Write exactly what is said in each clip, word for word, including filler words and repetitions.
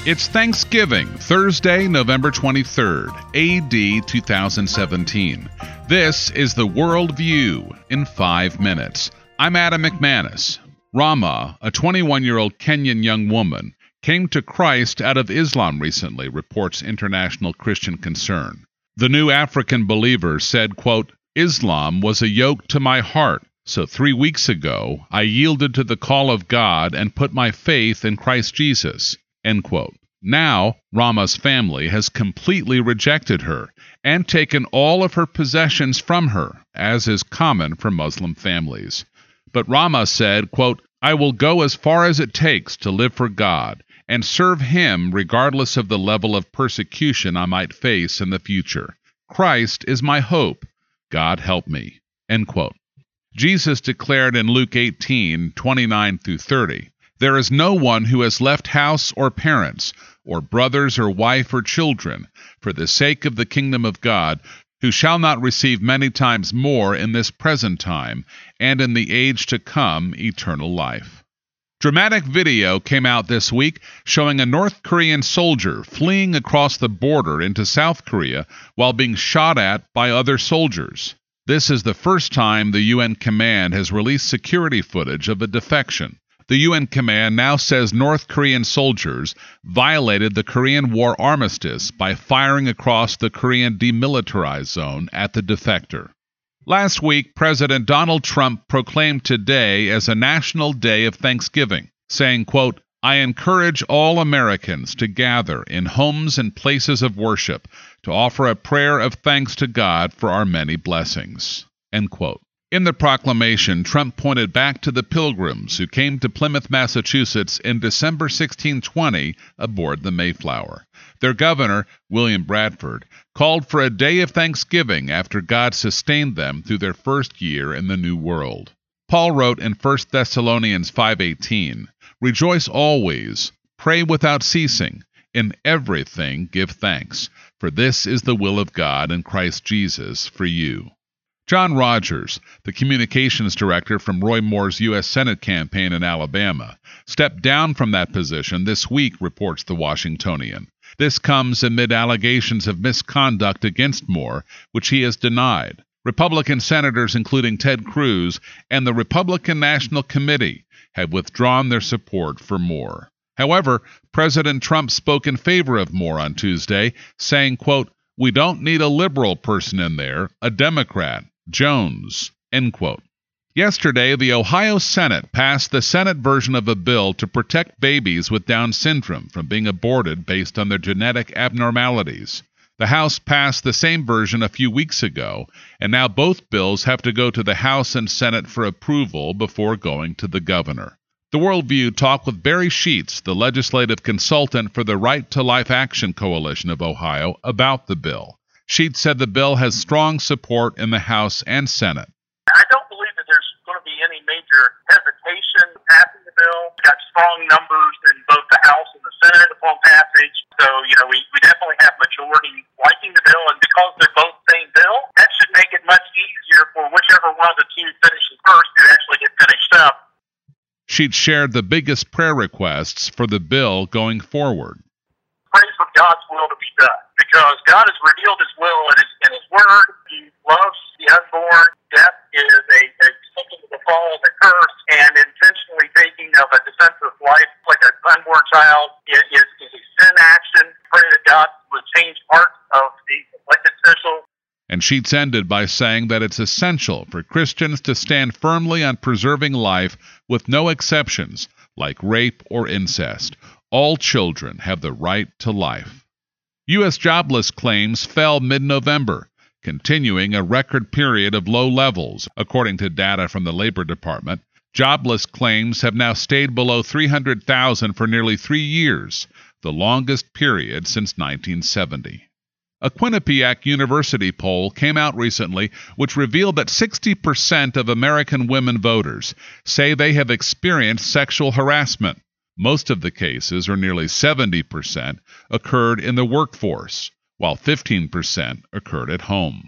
It's Thanksgiving, Thursday, November twenty-third, A D two thousand seventeen. This is the World View in five minutes. I'm Adam McManus. Rama, a twenty-one-year-old Kenyan young woman, came to Christ out of Islam recently, reports International Christian Concern. The new African believer said, quote, "Islam was a yoke to my heart, so three weeks ago I yielded to the call of God and put my faith in Christ Jesus." End quote. Now, Rama's family has completely rejected her and taken all of her possessions from her, as is common for Muslim families. But Rama said, quote, "I will go as far as it takes to live for God and serve Him regardless of the level of persecution I might face in the future. Christ is my hope. God help me." End quote. Jesus declared in Luke eighteen, twenty-nine through thirty, "There is no one who has left house or parents, or brothers or wife or children, for the sake of the kingdom of God, who shall not receive many times more in this present time, and in the age to come eternal life." Dramatic video came out this week showing a North Korean soldier fleeing across the border into South Korea while being shot at by other soldiers. This is the first time the U N command has released security footage of a defection. The U N command now says North Korean soldiers violated the Korean War armistice by firing across the Korean demilitarized zone at the defector. Last week, President Donald Trump proclaimed today as a national day of Thanksgiving, saying, quote, "I encourage all Americans to gather in homes and places of worship to offer a prayer of thanks to God for our many blessings." End quote. In the proclamation, Trump pointed back to the Pilgrims who came to Plymouth, Massachusetts in December sixteen twenty aboard the Mayflower. Their governor, William Bradford, called for a day of thanksgiving after God sustained them through their first year in the New World. Paul wrote in First Thessalonians five eighteen, "Rejoice always, pray without ceasing, in everything give thanks, for this is the will of God in Christ Jesus for you." John Rogers, the communications director from Roy Moore's U S Senate campaign in Alabama, stepped down from that position this week, reports the Washingtonian. This comes amid allegations of misconduct against Moore, which he has denied. Republican senators, including Ted Cruz and the Republican National Committee, have withdrawn their support for Moore. However, President Trump spoke in favor of Moore on Tuesday, saying, quote, "We don't need a liberal person in there, a Democrat. Jones." End quote. Yesterday, the Ohio Senate passed the Senate version of a bill to protect babies with Down syndrome from being aborted based on their genetic abnormalities. The House passed the same version a few weeks ago, and now both bills have to go to the House and Senate for approval before going to the governor. The Worldview talked with Barry Sheets, the legislative consultant for the Right to Life Action Coalition of Ohio, about the bill. Sheets said the bill has strong support in the House and Senate. I don't believe that there's going to be any major hesitation passing the bill. We've got strong numbers in both the House and the Senate upon passage. So, you know, we, we definitely have majority liking the bill. And because they're both the same bill, that should make it much easier for whichever one of the two finishes first to actually get finished up. She'd shared the biggest prayer requests for the bill going forward. Pray for God's will to be done, because God has revealed His will in His, in his Word. He loves the unborn. Death is a, a symptom of the fall and the curse, and intentionally taking of a defenseless life like an unborn child is, is, is a sin action. Pray that God would change hearts of the elected officials. And Sheets ended by saying that it's essential for Christians to stand firmly on preserving life with no exceptions, like rape or incest. All children have the right to life. U S jobless claims fell mid-November, continuing a record period of low levels. According to data from the Labor Department, jobless claims have now stayed below three hundred thousand for nearly three years, the longest period since nineteen seventy. A Quinnipiac University poll came out recently which revealed that sixty percent of American women voters say they have experienced sexual harassment. Most of the cases, or nearly seventy percent, occurred in the workforce, while fifteen percent occurred at home.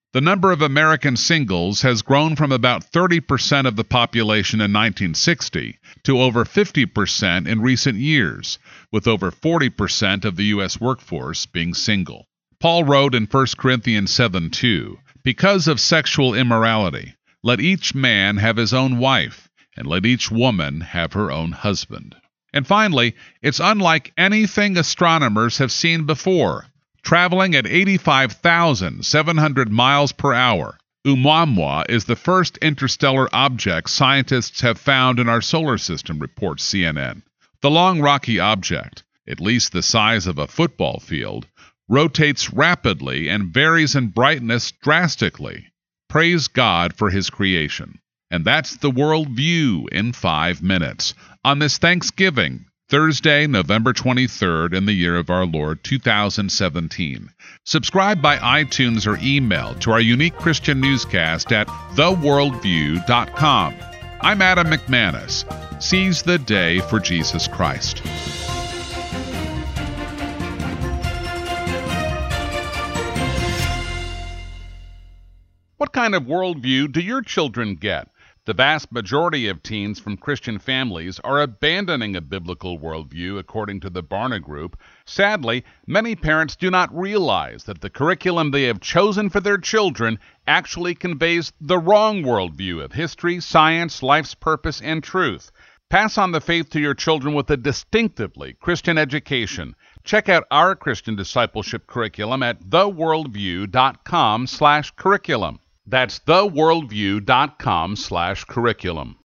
The number of American singles has grown from about thirty percent of the population in nineteen sixty to over fifty percent in recent years, with over forty percent of the U S workforce being single. Paul wrote in First Corinthians seven two, "Because of sexual immorality, let each man have his own wife, and let each woman have her own husband." And finally, it's unlike anything astronomers have seen before. Traveling at eighty-five thousand seven hundred miles per hour, Oumuamua is the first interstellar object scientists have found in our solar system, reports C N N. The long rocky object, at least the size of a football field, rotates rapidly and varies in brightness drastically. Praise God for His creation. And that's the World View in five minutes on this Thanksgiving, Thursday, November twenty-third, in the year of our Lord, two thousand seventeen. Subscribe by iTunes or email to our unique Christian newscast at the world view dot com. I'm Adam McManus. Seize the day for Jesus Christ. What kind of worldview do your children get? The vast majority of teens from Christian families are abandoning a biblical worldview, according to the Barna Group. Sadly, many parents do not realize that the curriculum they have chosen for their children actually conveys the wrong worldview of history, science, life's purpose, and truth. Pass on the faith to your children with a distinctively Christian education. Check out our Christian discipleship curriculum at the world view dot com slash curriculum. That's the world view dot com slash curriculum.